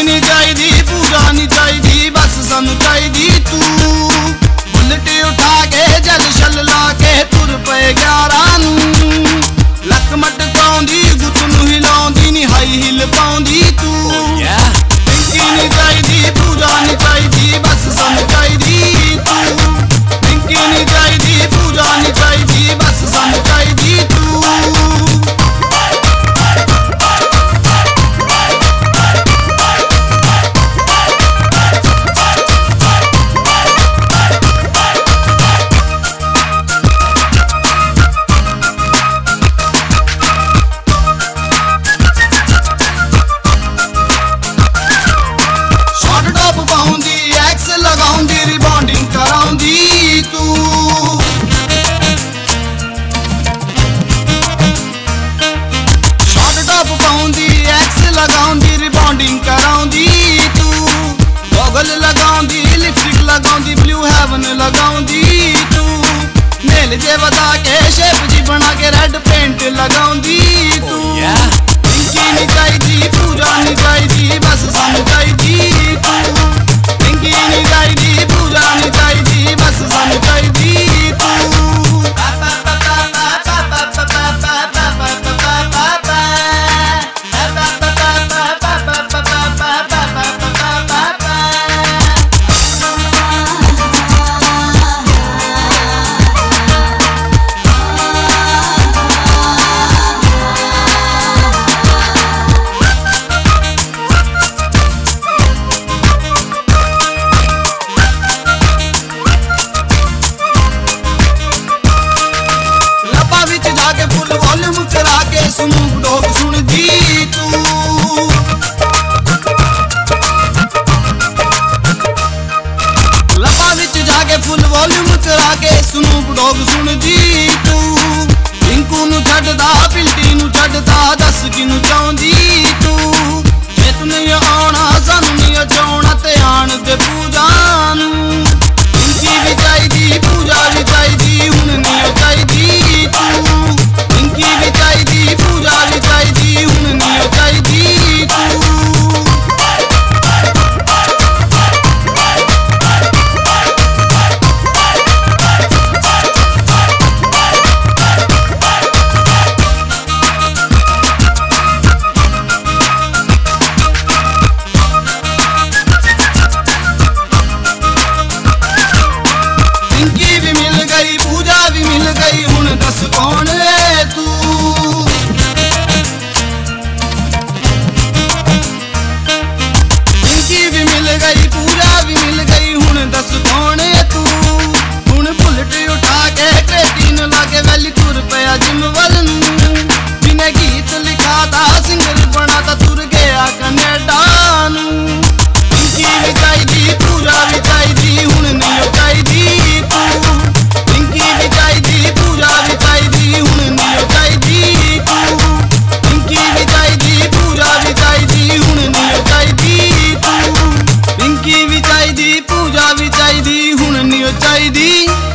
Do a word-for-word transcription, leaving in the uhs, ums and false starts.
नहीं चाहिदी पूजा नहीं चाहिदी बस सानू चाहिदी तू। बुलेट उठा के जल छल ला के तुर पे ग्यारह नू लक मटकाउंदी गुत नू हिलाउंदी नी हाई हिल पाउंदी तू। पिंकी नहीं चाहिदी पूजा नहीं चाहिदी बस सानू चाहिदी तू। पिंकी नहीं चाहिदी पूजा नहीं चाहिदी बस सानू चाहिदी तू। रिबॉन्डिंग कराउंदी तू गॉगल लगाउंदी लिपस्टिक लगाउंदी ब्लू हेवन लगाउंदी तू नेल जे वधा के शेप जी बना के रेड पेंट लगाउंदी तू। पिंकी नहीं चाहिदी पूजा नहीं चाहिदी बस सानू चाहिदी तू। पिंकी नहीं चाहिदी पूजा नहीं चाहिदी बस सानू चाहिदी तू। स्नूप डॉग सुनदी तू लपा विच जाके फुल वॉल्यूम करा के स्नूप डॉग सुनदी तू। पिंकू नू छड्डदा पिल्टी नू छड्डदा दस किनू चाहुंदी तू। जे तू नहीं आउणा सानू नहीं चाहुणा ते आण दे पूजा नू। पिंकी भी चाहिदी पूजा भी चाहिदी हुण नहीं चाहिदी तू। पिंकी भी चाहिदी पूजा भी चाहिदी हुण नहीं चाहिदी तू। पिंकी भी मिल गई पूजा भी मिल गई हुण दस कौन है तू। पिंकी भी मिल गई पूजा भी मिल गई हुण दस कौन है तू। हुण बुलेट उठा के क्रेटीन लाके वैली तुर पया जिम वल नू। जिन्हें गीत लिखा था सिंगर बना था तुर गया कनेडा नू। पिंकी भी चाहिदी पूजा भी चाहिदी हुण नहीं चाहिदी तू। पिंकी भी चाहिदी पूजा भी चाहिदी हुण नहीं चाहिदी तू। पिंकी भी चाहिदी पूजा भी चाहिदी हुण नहीं चाहिदी तू। पिंकी भी चाहिदी पूजा भी चाहिदी हुण नहीं चाहिदी।